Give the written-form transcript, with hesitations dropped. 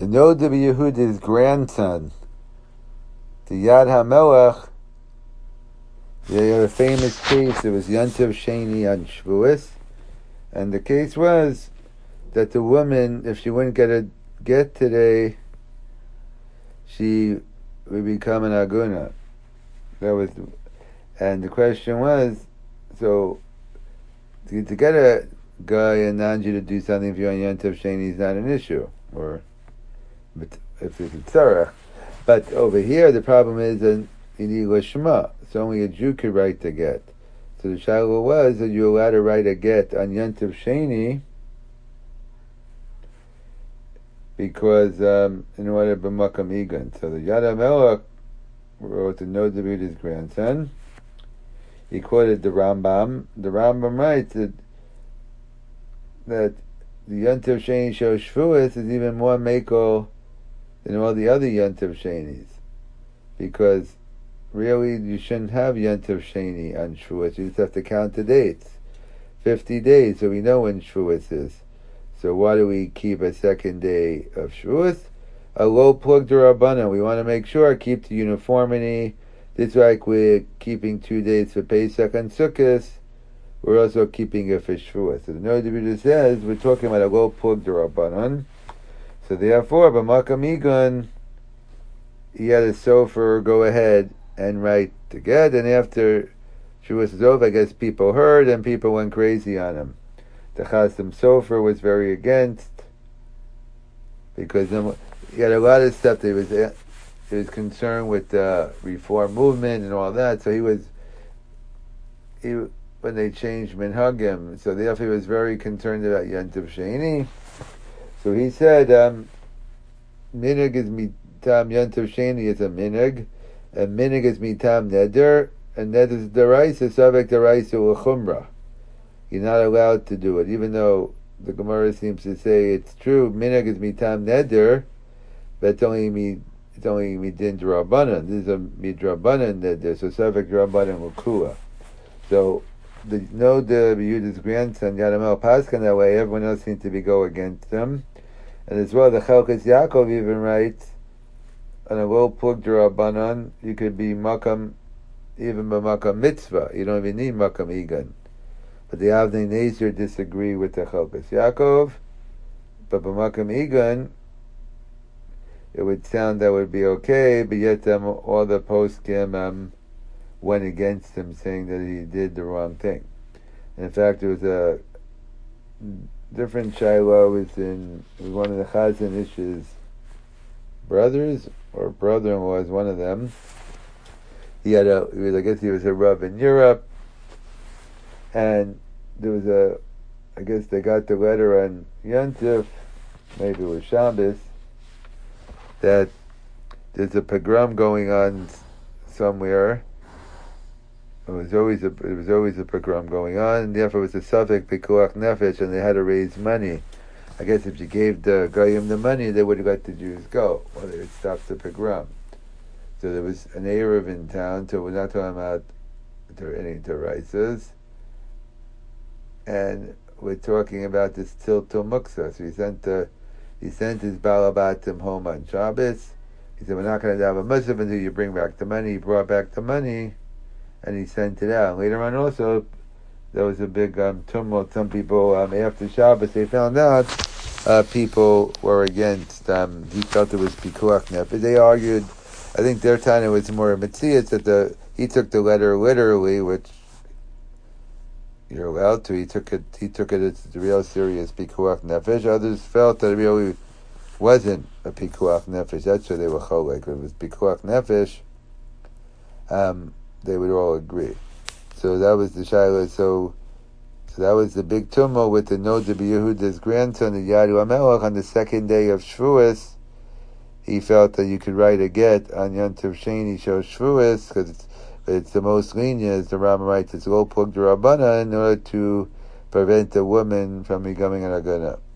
The Nod of Yehuda's grandson, the Yad HaMelech, they had a famous case. It was Yontiv Sheni on Shavuos, and the case was that the woman, if she wouldn't get a get today, she would become an aguna. And the question was, so to get a guy and Nanji to do something for you on Yontiv Sheni is not an issue, but if it's a tzarech. But over here, the problem is that you need lishma. So only a Jew could write the get. So the shaila was that you're allowed to write a get on Yontiv Sheni because in order to b'makam igan. So the Yad HaMelech wrote the Nod of his grandson. He quoted the Rambam. The Rambam writes that the Yontiv Sheni shows Shavuos is even more mekel than all the other Yontiv Shenis, because really you shouldn't have Yontiv Sheni on Shavuos. You just have to count the dates, 50 days, so we know when Shavuos is. So why do we keep a second day of Shavuos? A low plug d'Rabbanan. We want to make sure keep the uniformity. Just like we're keeping 2 days for Pesach and Sukkot, we're also keeping it for Shavuos. So the Nod says we're talking about a low plug d'Rabbanan. So therefore, b'makam igun, he had a sofer go ahead and write the get, and after Shavuos is over, I guess people heard and people went crazy on him. The Chasim Sofer was very against, because he had a lot of stuff that he was concerned with the reform movement and all that. So when they changed minhagim, so therefore he was very concerned about Yontiv Sheni. So he said, minig is mitam Yontiv Sheni is a minig, and minig is mitam neder, and neder is deraisa, savek deraisa u'chumra. You're not allowed to do it, even though the Gemara seems to say it's true. Minig is mitam neder, but it's only midin d'Rabbanan. This is a midrabbanan neder, so savek d'Rabbanan l'kua. So the Nod of Yehuda's grandson Yad HaMelech Paskin that way. Everyone else seemed to go against him. And as well, the Chelkas Yaakov even writes, on a low plug d'Rabbanan, you could be makam, even b'makam mitzvah. You don't even need makam igan. But the Avnei Nezer disagree with the Chelkas Yaakov. But b'makam igan, it would sound that would be okay, but yet all the poskim went against him, saying that he did the wrong thing. And in fact, there was a different Shiloh was one of the Chazon Ish's brothers, or brother-in-law is one of them. I guess he was a Rav in Europe, and there was I guess they got the letter on Yontif, maybe it was Shabbos, that there's a pogrom going on somewhere. It was always a pogrom going on, and therefore it was a suffix pikuach nefesh, and they had to raise money. I guess if you gave the goyim the money, they would have let the Jews go, or they would stop the pogrom. So there was an Erev in town, so we're not talking about any Teresa's, and we're talking about this Tiltul Muksa. So he sent his Balabatim home on Shabbos. He said, we're not going to have a Musaf until you bring back the money. He brought back the money, and he sent it out. Later on also, there was a big tumult. Some people, after Shabbos, they found out people were against, he felt it was Pikuach Nefesh. They argued, I think their time it was more a Metzias, that he took the letter literally, which you're allowed to. He took it as the real serious Pikuach Nefesh. Others felt that it really wasn't a Pikuach Nefesh. That's why they were cholek. If it was Pikuach Nefesh, they would all agree. So that was the Shiloh. So that was the big tumult with the Nod of Yehuda's grandson, the Yad HaMelech, on the second day of Shavuos. He felt that you could write a get on Yontiv Sheni shows Shavuos, because it's the most lenient, as the Rambam writes, it's low plug d'Rabbanan, in order to prevent a woman from becoming an agana.